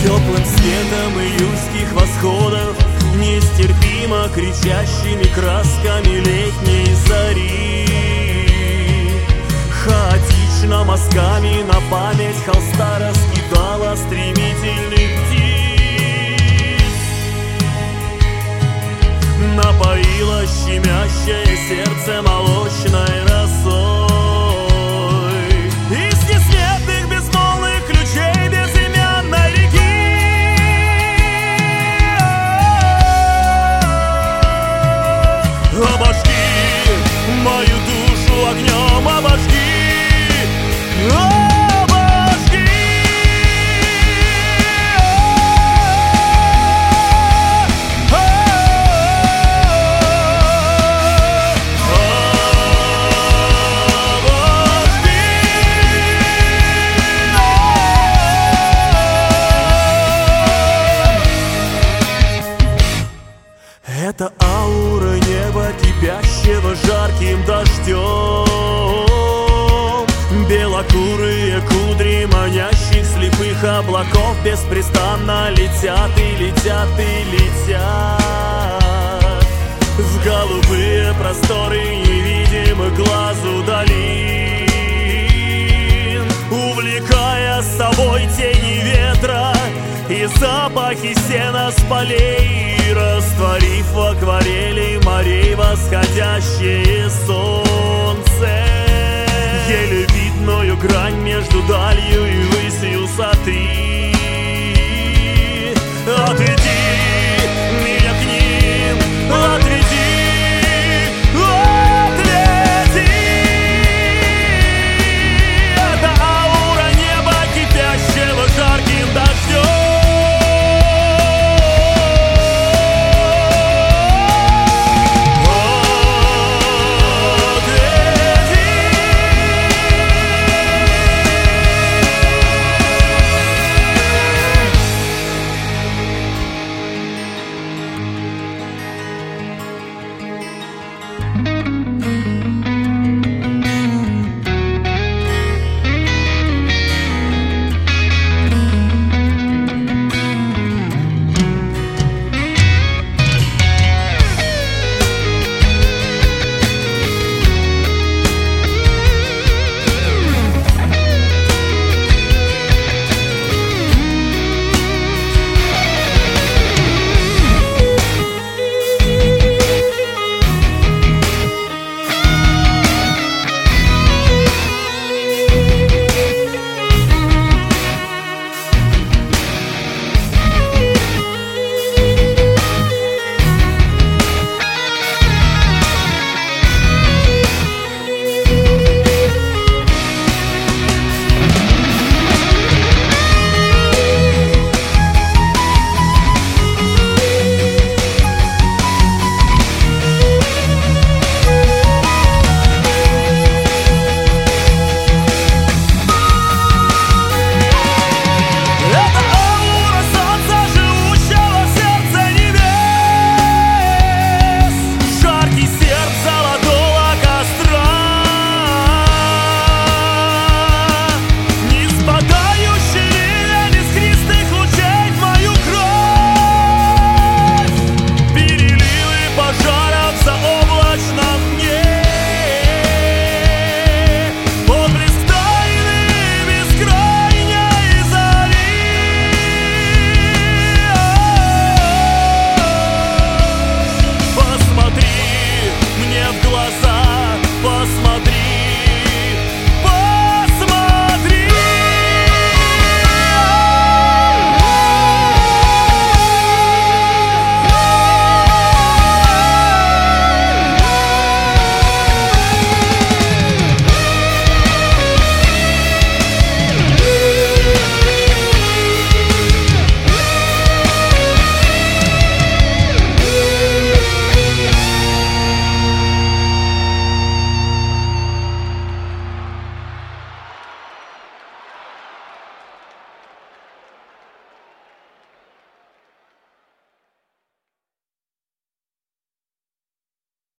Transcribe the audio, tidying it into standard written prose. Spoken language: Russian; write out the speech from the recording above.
теплым светом июльских восходов, нестерпимо кричащими красками летней зари. Хаотично мазками на память холста раскидала стремительных птиц, напоила щемящее сердце молочной росой. Из несметных безмолвных ключей безымянной реки обожги мою душу огнем, обожги. Это аура неба, кипящего жарким дождем. Белокурые кудри манящих слепых облаков беспрестанно летят и летят и летят в голубые просторы невидимых глазу долин, увлекая с собой тени ветра и запахи сена с полей, растворив в акварели морей восходящее солнце. Еле видную грань между далью и высью сотри.